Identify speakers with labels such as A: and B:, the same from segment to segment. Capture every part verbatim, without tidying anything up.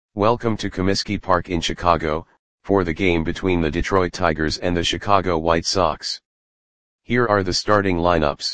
A: Welcome to Comiskey Park in Chicago, for the game between the Detroit Tigers and the Chicago White Sox. Here are the starting lineups.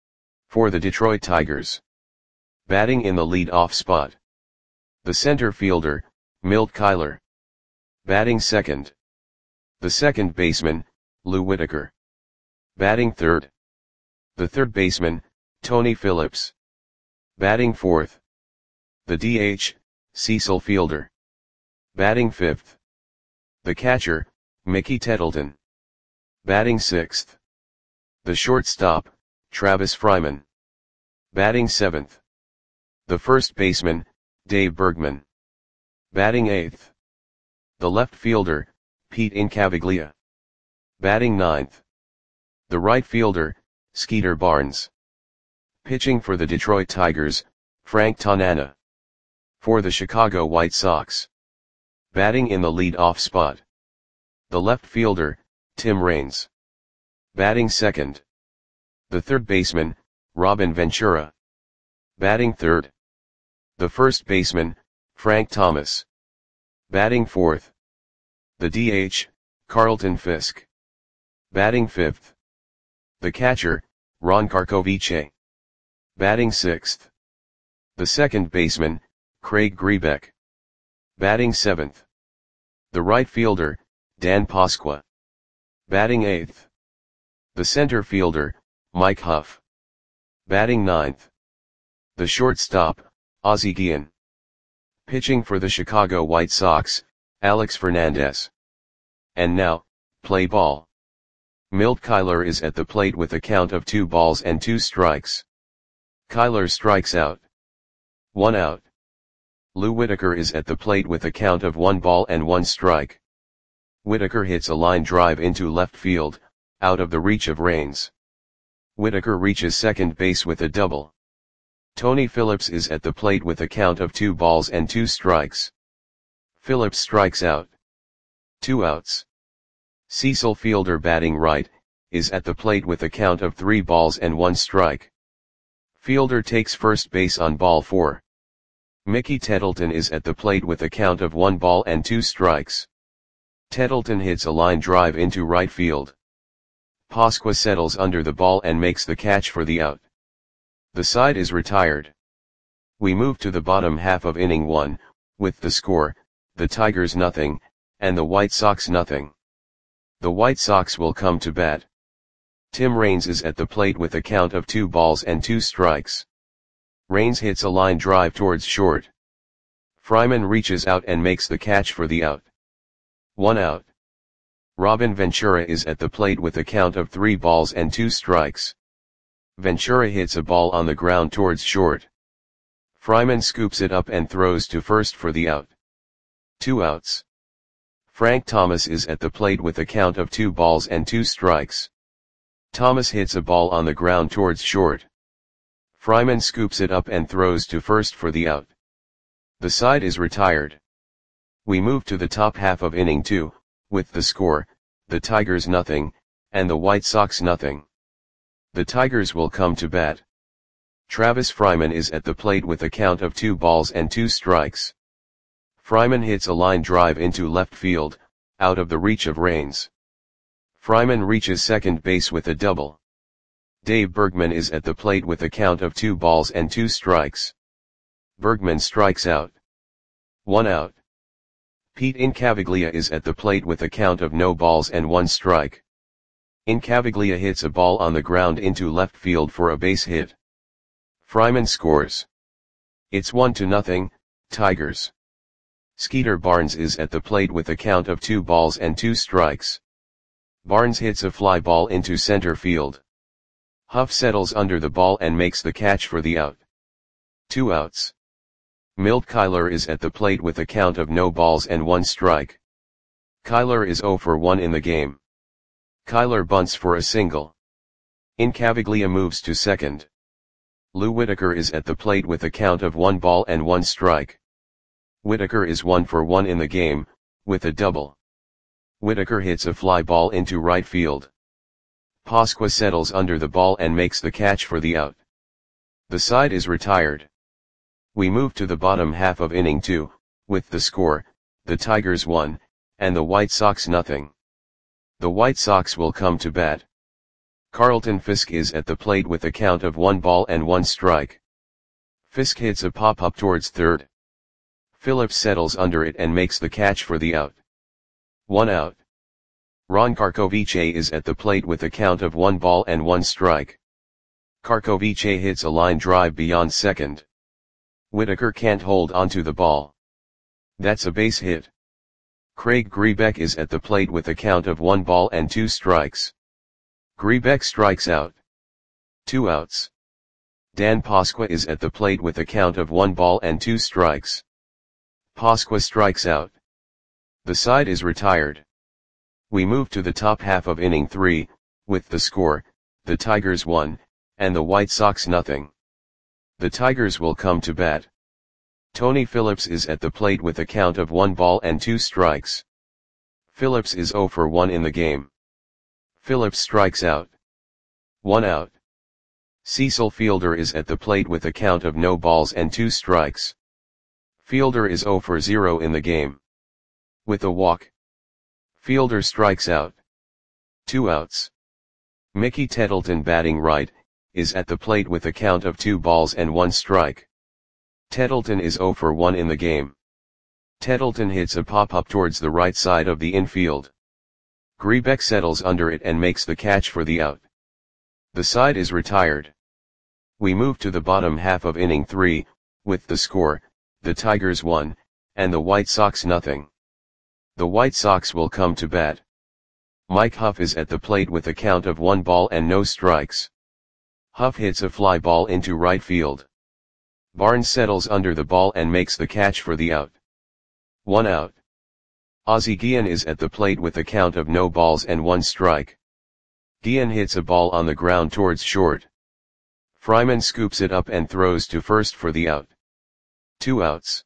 A: For the Detroit Tigers. Batting in the lead-off spot. The center fielder, Milt Kyler. Batting second. The second baseman, Lou Whitaker. Batting third. The third baseman, Tony Phillips. Batting fourth. The D H, Cecil Fielder. Batting fifth. The catcher, Mickey Tettleton. Batting sixth. The shortstop, Travis Fryman. Batting seventh. The first baseman, Dave Bergman. Batting eighth. The left fielder, Pete Incaviglia. Batting ninth. The right fielder, Skeeter Barnes. Pitching for the Detroit Tigers, Frank Tanana. For the Chicago White Sox. Batting in the lead-off spot. The left fielder, Tim Raines. Batting second. The third baseman, Robin Ventura. Batting third. The first baseman, Frank Thomas. Batting fourth. The D H, Carlton Fisk. Batting fifth. The catcher, Ron Karkovice. Batting sixth. The second baseman, Craig Grebeck. Batting seventh. The right fielder, Dan Pasqua. Batting eighth. The center fielder, Mike Huff. Batting ninth. The shortstop, Ozzie Guillen. Pitching for the Chicago White Sox, Alex Fernandez. And now, play ball. Milt Kyler is at the plate with a count of two balls and two strikes. Kyler strikes out. One out. Lou Whitaker is at the plate with a count of one ball and one strike. Whitaker hits a line drive into left field, out of the reach of Raines. Whitaker reaches second base with a double. Tony Phillips is at the plate with a count of two balls and two strikes. Phillips strikes out. Two outs. Cecil Fielder, batting right, is at the plate with a count of three balls and one strike. Fielder takes first base on ball four. Mickey Tettleton is at the plate with a count of one ball and two strikes. Tettleton hits a line drive into right field. Pasqua settles under the ball and makes the catch for the out. The side is retired. We move to the bottom half of inning one, with the score, the Tigers nothing, and the White Sox nothing. The White Sox will come to bat. Tim Raines is at the plate with a count of two balls and two strikes. Raines hits a line drive towards short. Fryman reaches out and makes the catch for the out. One out. Robin Ventura is at the plate with a count of three balls and two strikes. Ventura hits a ball on the ground towards short. Fryman scoops it up and throws to first for the out. Two outs. Frank Thomas is at the plate with a count of two balls and two strikes. Thomas hits a ball on the ground towards short. Fryman scoops it up and throws to first for the out. The side is retired. We move to the top half of inning two, with the score, the Tigers nothing, and the White Sox nothing. The Tigers will come to bat. Travis Fryman is at the plate with a count of two balls and two strikes. Fryman hits a line drive into left field, out of the reach of Raines. Fryman reaches second base with a double. Dave Bergman is at the plate with a count of two balls and two strikes. Bergman strikes out. One out. Pete Incaviglia is at the plate with a count of no balls and one strike. Incaviglia hits a ball on the ground into left field for a base hit. Fryman scores. It's one to nothing, Tigers. Skeeter Barnes is at the plate with a count of two balls and two strikes. Barnes hits a fly ball into center field. Huff settles under the ball and makes the catch for the out. Two outs. Milt Kyler is at the plate with a count of no balls and one strike. Kyler is zero for one in the game. Kyler bunts for a single. Incaviglia moves to second. Lou Whitaker is at the plate with a count of one ball and one strike. Whitaker is one for one in the game, with a double. Whitaker hits a fly ball into right field. Pasqua settles under the ball and makes the catch for the out. The side is retired. We move to the bottom half of inning two, with the score, the Tigers one, and the White Sox nothing. The White Sox will come to bat. Carlton Fisk is at the plate with a count of one ball and one strike. Fisk hits a pop-up towards third. Phillips settles under it and makes the catch for the out. One out. Ron Karkovice is at the plate with a count of one ball and one strike. Karkovice hits a line drive beyond second. Whitaker can't hold onto the ball. That's a base hit. Craig Grebeck is at the plate with a count of one ball and two strikes. Grebeck strikes out. Two outs. Dan Pasqua is at the plate with a count of one ball and two strikes. Pasqua strikes out. The side is retired. We move to the top half of inning three, with the score, the Tigers one, and the White Sox nothing. The Tigers will come to bat. Tony Phillips is at the plate with a count of one ball and two strikes. Phillips is zero for one in the game. Phillips strikes out. One out. Cecil Fielder is at the plate with a count of no balls and two strikes. Fielder is zero for zero in the game. With a walk. Fielder strikes out. Two outs. Mickey Tettleton, batting right, is at the plate with a count of two balls and one strike. Tettleton is zero for one in the game. Tettleton hits a pop-up towards the right side of the infield. Grebeck settles under it and makes the catch for the out. The side is retired. We move to the bottom half of inning three, with the score, the Tigers one, and the White Sox nothing. The White Sox will come to bat. Mike Huff is at the plate with a count of one ball and no strikes. Huff hits a fly ball into right field. Barnes settles under the ball and makes the catch for the out. One out. Ozzie Guillen is at the plate with a count of no balls and one strike. Guillen hits a ball on the ground towards short. Fryman scoops it up and throws to first for the out. Two outs.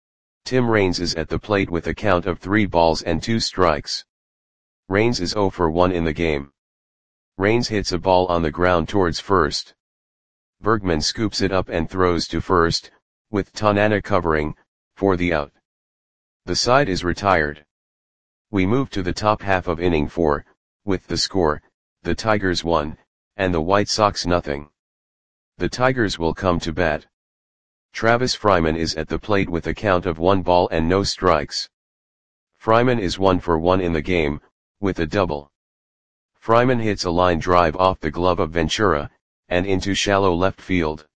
A: Tim Raines is at the plate with a count of three balls and two strikes. Raines is zero for one in the game. Raines hits a ball on the ground towards first. Bergman scoops it up and throws to first, with Tanana covering, for the out. The side is retired. We move to the top half of inning four, with the score, the Tigers one, and the White Sox nothing. The Tigers will come to bat. Travis Fryman is at the plate with a count of one ball and no strikes. Fryman is one for one in the game, with a double. Fryman hits a line drive off the glove of Ventura, and into shallow left field.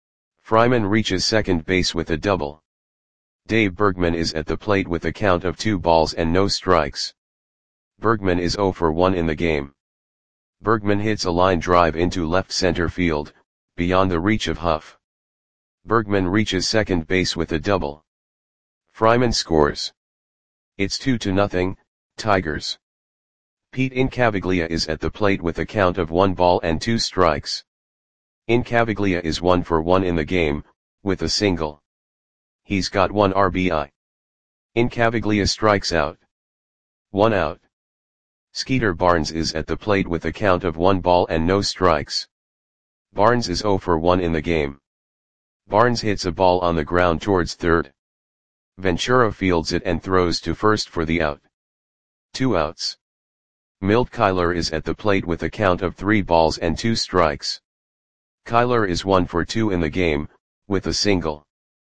A: Fryman reaches second base with a double. Dave Bergman is at the plate with a count of two balls and no strikes. Bergman is zero for one in the game. Bergman hits a line drive into left center field, beyond the reach of Huff. Bergman reaches second base with a double. Fryman scores. It's two to nothing, Tigers. Pete Incaviglia is at the plate with a count of one ball and two strikes. Incaviglia is one for one in the game, with a single. He's got one R B I. Incaviglia strikes out. One out. Skeeter Barnes is at the plate with a count of one ball and no strikes. Barnes is zero for one in the game. Barnes hits a ball on the ground towards third. Ventura fields it and throws to first for the out. Two outs. Milt Kyler is at the plate with a count of three balls and two strikes. Kyler is one for two in the game, with a single.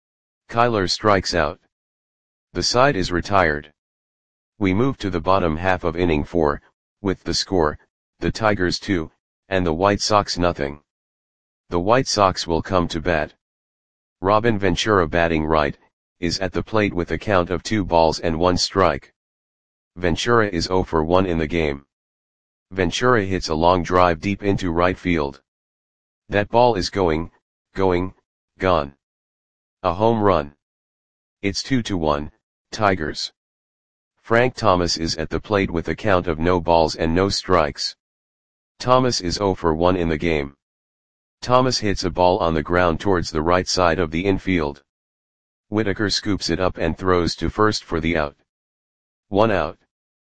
A: Kyler strikes out. The side is retired. We move to the bottom half of inning four, with the score, the Tigers two, and the White Sox nothing. The White Sox will come to bat. Robin Ventura, batting right, is at the plate with a count of two balls and one strike. Ventura is zero for one in the game. Ventura hits a long drive deep into right field. That ball is going, going, gone. A home run. It's two to one, Tigers. Frank Thomas is at the plate with a count of no balls and no strikes. Thomas is zero for one in the game. Thomas hits a ball on the ground towards the right side of the infield. Whitaker scoops it up and throws to first for the out. One out.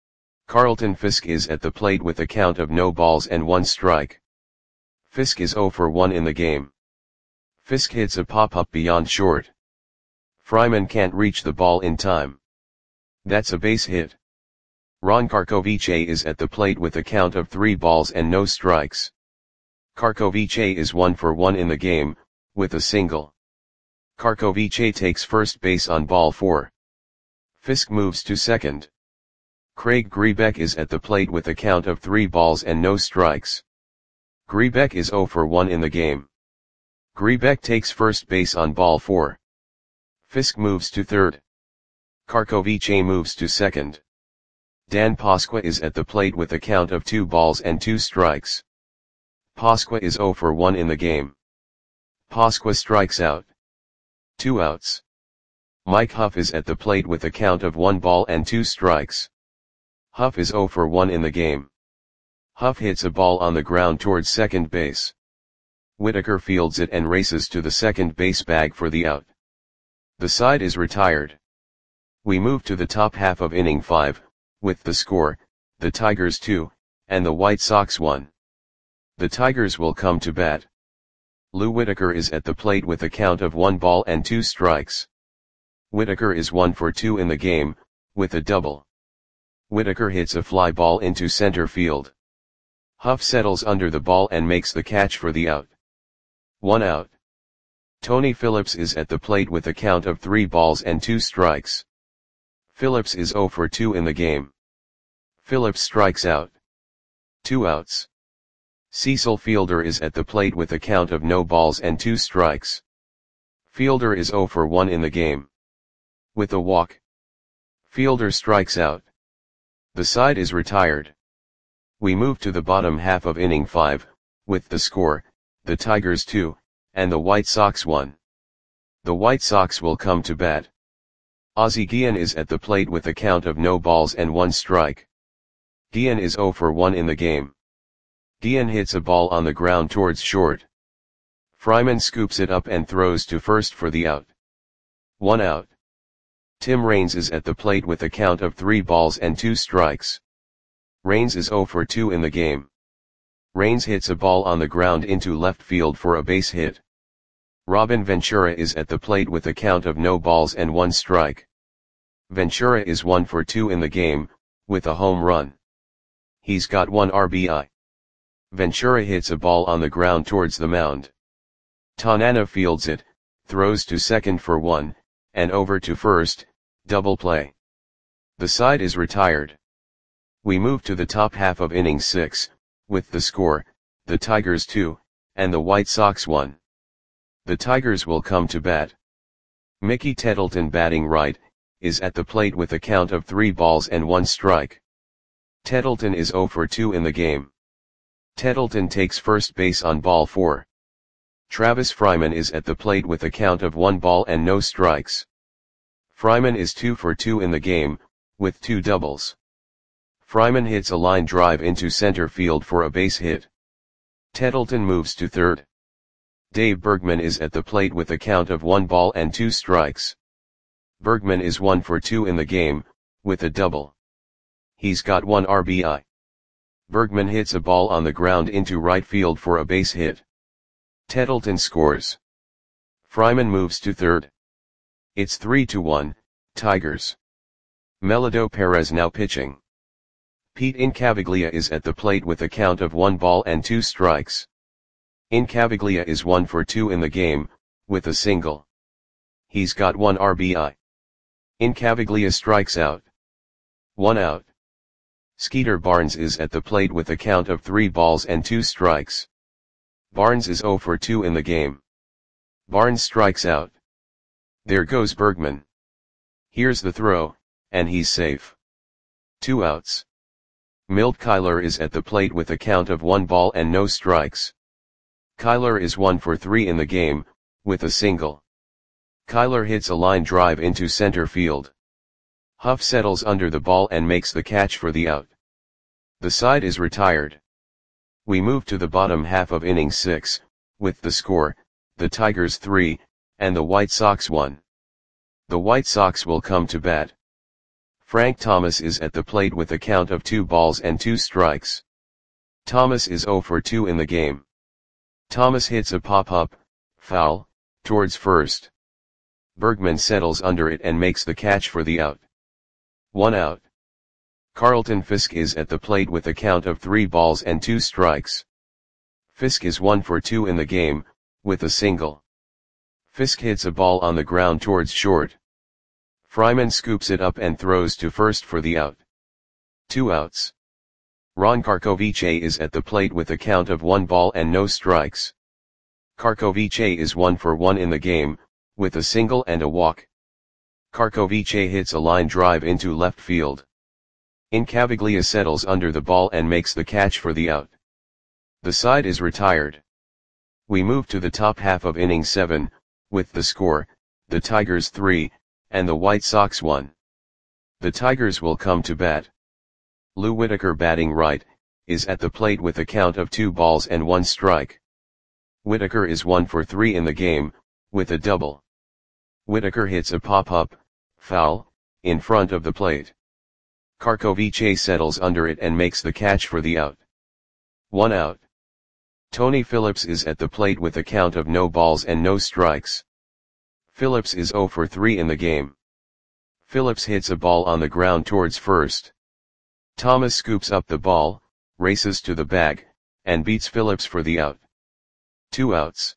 A: Carlton Fisk is at the plate with a count of no balls and one strike. Fisk is zero for one in the game. Fisk hits a pop-up beyond short. Fryman can't reach the ball in time. That's a base hit. Ron Karkovice is at the plate with a count of three balls and no strikes. Karkovice is one for one in the game, with a single. Karkovice takes first base on ball four. Fisk moves to second. Craig Grebeck is at the plate with a count of three balls and no strikes. Grebeck is zero for one in the game. Grebeck takes first base on ball four. Fisk moves to third. Karkovice moves to second. Dan Pasqua is at the plate with a count of two balls and two strikes. Pasqua is zero for one in the game. Pasqua strikes out. Two outs. Mike Huff is at the plate with a count of one ball and two strikes. Huff is zero for one in the game. Huff hits a ball on the ground towards second base. Whitaker fields it and races to the second base bag for the out. The side is retired. We move to the top half of inning five, with the score, the Tigers two, and the White Sox one. The Tigers will come to bat. Lou Whitaker is at the plate with a count of one ball and two strikes. Whitaker is one for two in the game, with a double. Whitaker hits a fly ball into center field. Huff settles under the ball and makes the catch for the out. One out. Tony Phillips is at the plate with a count of three balls and two strikes. Phillips is zero for two in the game. Phillips strikes out. Two outs. Cecil Fielder is at the plate with a count of no balls and two strikes. Fielder is zero for one in the game. With a walk. Fielder strikes out. The side is retired. We move to the bottom half of inning five, with the score, the Tigers two, and the White Sox one. The White Sox will come to bat. Ozzie Guillen is at the plate with a count of no balls and one strike. Guillen is zero for one in the game. Guillen hits a ball on the ground towards short. Fryman scoops it up and throws to first for the out. One out. Tim Raines is at the plate with a count of three balls and two strikes. Raines is zero for two in the game. Raines hits a ball on the ground into left field for a base hit. Robin Ventura is at the plate with a count of no balls and one strike. Ventura is one for two in the game, with a home run. He's got one R B I. Ventura hits a ball on the ground towards the mound. Tanana fields it, throws to second for one, and over to first, double play. The side is retired. We move to the top half of inning six, with the score, the Tigers two, and the White Sox one. The Tigers will come to bat. Mickey Tettleton, batting right, is at the plate with a count of three balls and one strike. Tettleton is zero for two in the game. Tettleton takes first base on ball four. Travis Fryman is at the plate with a count of one ball and no strikes. Fryman is two for two in the game, with two doubles. Fryman hits a line drive into center field for a base hit. Tettleton moves to third. Dave Bergman is at the plate with a count of one ball and two strikes. Bergman is one for two in the game, with a double. He's got one R B I. Bergman hits a ball on the ground into right field for a base hit. Tettleton scores. Fryman moves to third. It's three to one, Tigers. Melado Perez now pitching. Pete Incaviglia is at the plate with a count of one ball and two strikes. Incaviglia is one for two in the game, with a single. He's got one R B I. Incaviglia strikes out. One out. Skeeter Barnes is at the plate with a count of three balls and two strikes. Barnes is zero for two in the game. Barnes strikes out. There goes Bergman. Here's the throw, and he's safe. Two outs. Milt Kyler is at the plate with a count of one ball and no strikes. Kyler is one for three in the game, with a single. Kyler hits a line drive into center field. Huff settles under the ball and makes the catch for the out. The side is retired. We move to the bottom half of inning six, with the score, the Tigers three, and the White Sox one. The White Sox will come to bat. Frank Thomas is at the plate with a count of two balls and two strikes. Thomas is zero for two in the game. Thomas hits a pop-up, foul, towards first. Bergman settles under it and makes the catch for the out. One out. Carlton Fisk is at the plate with a count of three balls and two strikes. Fisk is one for two in the game, with a single. Fisk hits a ball on the ground towards short. Fryman scoops it up and throws to first for the out. Two outs. Ron Karkovice is at the plate with a count of one ball and no strikes. Karkovice is one for one in the game, with a single and a walk. Karkovice hits a line drive into left field. Incaviglia settles under the ball and makes the catch for the out. The side is retired. We move to the top half of inning seven, with the score, the Tigers three, and the White Sox one. The Tigers will come to bat. Lou Whitaker, batting right, is at the plate with a count of two balls and one strike. Whitaker is one for three in the game, with a double. Whitaker hits a pop-up, foul, in front of the plate. Karkovice settles under it and makes the catch for the out. One out. Tony Phillips is at the plate with a count of no balls and no strikes. Phillips is zero for three in the game. Phillips hits a ball on the ground towards first. Thomas scoops up the ball, races to the bag, and beats Phillips for the out. Two outs.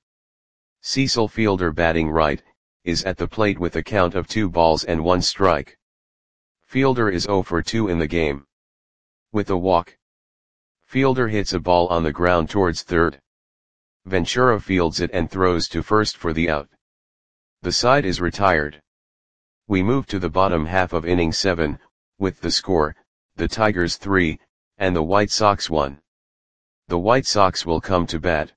A: Cecil Fielder, batting right, is at the plate with a count of two balls and one strike. Fielder is zero for two in the game. With a walk. Fielder hits a ball on the ground towards third. Ventura fields it and throws to first for the out. The side is retired. We move to the bottom half of inning seven, with the score, the Tigers three, and the White Sox one. The White Sox will come to bat.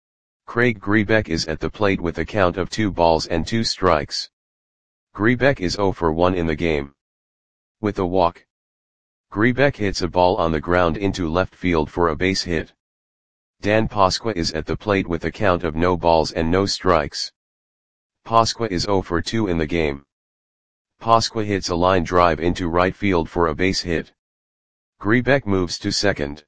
A: Craig Grebeck is at the plate with a count of two balls and two strikes. Grebeck is zero for one in the game. With a walk. Grebeck hits a ball on the ground into left field for a base hit. Dan Pasqua is at the plate with a count of no balls and no strikes. Pasqua is zero for two in the game. Pasqua hits a line drive into right field for a base hit. Grebeck moves to second.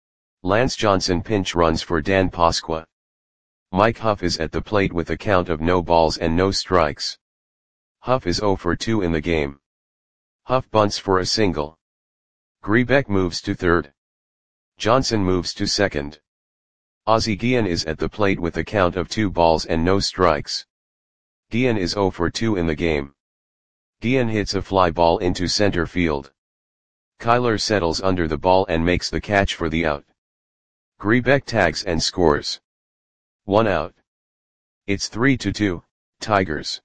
A: Lance Johnson pinch runs for Dan Pasqua. Mike Huff is at the plate with a count of no balls and no strikes. Huff is zero for two in the game. Huff bunts for a single. Grebeck moves to third. Johnson moves to second. Ozzie Guillen is at the plate with a count of two balls and no strikes. Guillen is zero for two in the game. Guillen hits a fly ball into center field. Kyler settles under the ball and makes the catch for the out. Grebeck tags and scores. One out. It's three to two, Tigers.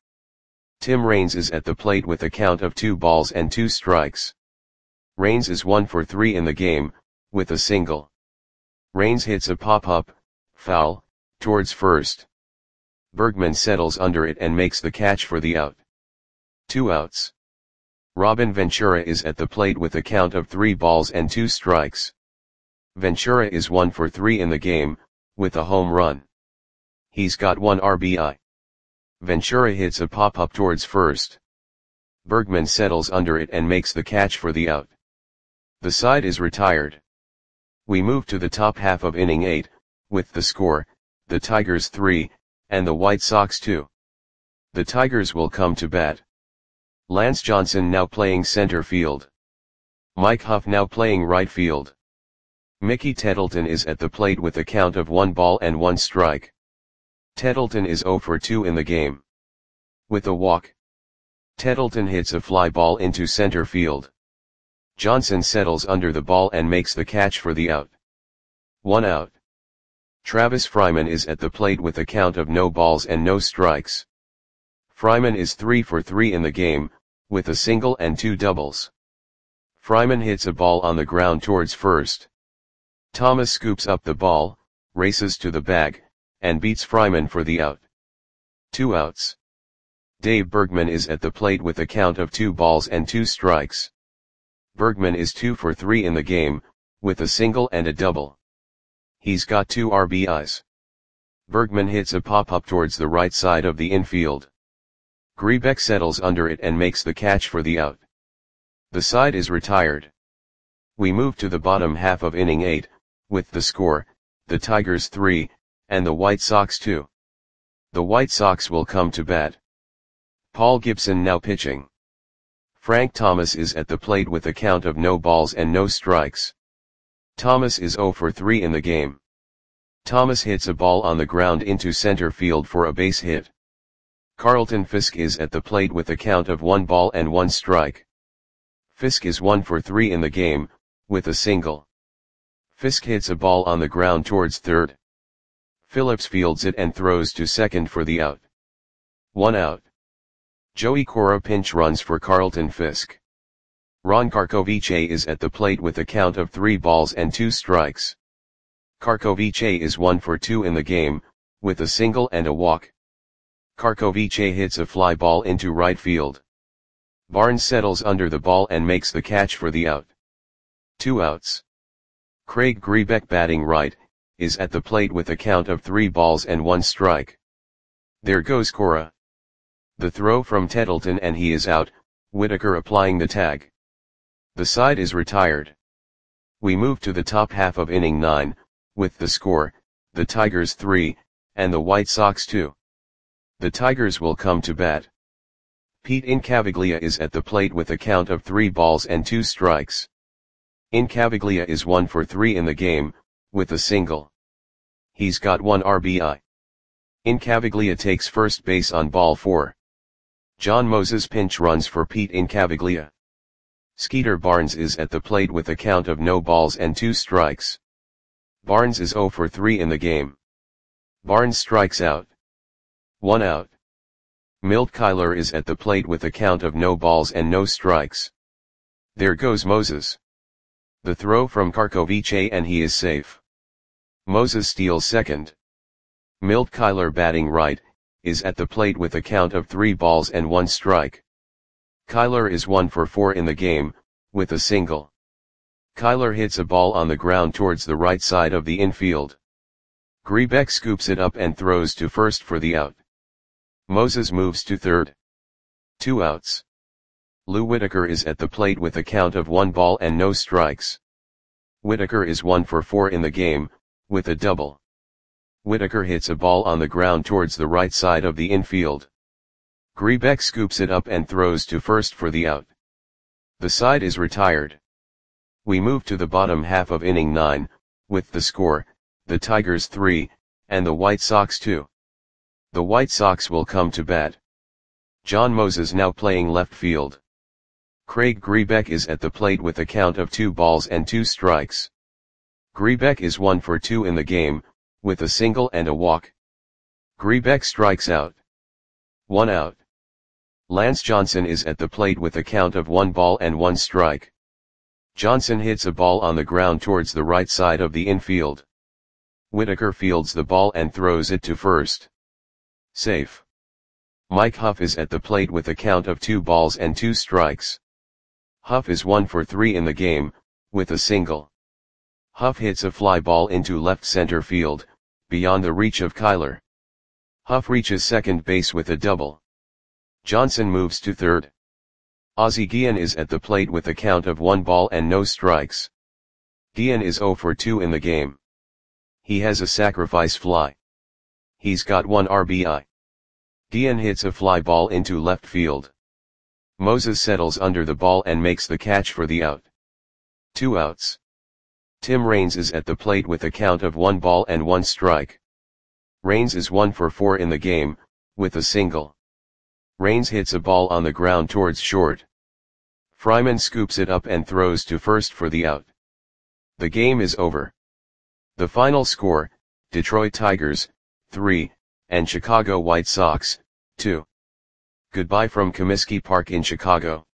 A: Tim Raines is at the plate with a count of two balls and two strikes. Raines is one for three in the game, with a single. Raines hits a pop-up, foul, towards first. Bergman settles under it and makes the catch for the out. Two outs. Robin Ventura is at the plate with a count of three balls and two strikes. Ventura is one for three in the game, with a home run. He's got one R B I. Ventura hits a pop-up towards first. Bergman settles under it and makes the catch for the out. The side is retired. We move to the top half of inning eight, with the score, the Tigers three, and the White Sox two. The Tigers will come to bat. Lance Johnson now playing center field. Mike Huff now playing right field. Mickey Tettleton is at the plate with a count of one ball and one strike. Tettleton is zero for two in the game. With a walk. Tettleton hits a fly ball into center field. Johnson settles under the ball and makes the catch for the out. One out. Travis Fryman is at the plate with a count of no balls and no strikes. Fryman is three for three in the game, with a single and two doubles. Fryman hits a ball on the ground towards first. Thomas scoops up the ball, races to the bag, and beats Fryman for the out. Two outs. Dave Bergman is at the plate with a count of two balls and two strikes. Bergman is two for three in the game, with a single and a double. He's got two R B Is. Bergman hits a pop-up towards the right side of the infield. Grebeck settles under it and makes the catch for the out. The side is retired. We move to the bottom half of inning eight, with the score, the Tigers three, and the White Sox two. The White Sox will come to bat. Paul Gibson now pitching. Frank Thomas is at the plate with a count of no balls and no strikes. Thomas is zero for three in the game. Thomas hits a ball on the ground into center field for a base hit. Carlton Fisk is at the plate with a count of one ball and one strike. Fisk is one for three in the game, with a single. Fisk hits a ball on the ground towards third. Phillips fields it and throws to second for the out. One out. Joey Cora pinch runs for Carlton Fisk. Ron Karkovice is at the plate with a count of three balls and two strikes. Karkovice is one for two in the game, with a single and a walk. Karkovice hits a fly ball into right field. Barnes settles under the ball and makes the catch for the out. Two outs. Craig Grebeck batting right, is at the plate with a count of three balls and one strike. There goes Cora. The throw from Tettleton and he is out, Whitaker applying the tag. The side is retired. We move to the top half of inning nine, with the score, the Tigers three, and the White Sox two. The Tigers will come to bat. Pete Incaviglia is at the plate with a count of three balls and two strikes. Incaviglia is one for three in the game, with a single. He's got one R B I. Incaviglia takes first base on ball four. John Moses pinch runs for Pete Incaviglia. Skeeter Barnes is at the plate with a count of no balls and two strikes. Barnes is zero for three in the game. Barnes strikes out. One out. Milt Kyler is at the plate with a count of no balls and no strikes. There goes Moses. The throw from Karkovice and he is safe. Moses steals second. Milt Kyler batting right, is at the plate with a count of three balls and one strike. Kyler is one for four in the game, with a single. Kyler hits a ball on the ground towards the right side of the infield. Grebeck scoops it up and throws to first for the out. Moses moves to third. Two outs. Lou Whitaker is at the plate with a count of one ball and no strikes. Whitaker is one for four in the game, with a double. Whitaker hits a ball on the ground towards the right side of the infield. Grebeck scoops it up and throws to first for the out. The side is retired. We move to the bottom half of inning nine, with the score, the Tigers three, and the White Sox two. The White Sox will come to bat. John Moses now playing left field. Craig Grebeck is at the plate with a count of two balls and two strikes. Grebeck is one for two in the game, with a single and a walk. Grebeck strikes out. One out. Lance Johnson is at the plate with a count of one ball and one strike. Johnson hits a ball on the ground towards the right side of the infield. Whitaker fields the ball and throws it to first. Safe. Mike Huff is at the plate with a count of two balls and two strikes. Huff is one for three in the game, with a single. Huff hits a fly ball into left center field, beyond the reach of Kyler. Huff reaches second base with a double. Johnson moves to third. Ozzie Guillen is at the plate with a count of one ball and no strikes. Guillen is zero for two in the game. He has a sacrifice fly. He's got one R B I. Guillen hits a fly ball into left field. Moses settles under the ball and makes the catch for the out. Two outs. Tim Raines is at the plate with a count of one ball and one strike. Raines is one for four in the game, with a single. Raines hits a ball on the ground towards short. Fryman scoops it up and throws to first for the out. The game is over. The final score, Detroit Tigers, three, and Chicago White Sox, two. Goodbye from Comiskey Park in Chicago.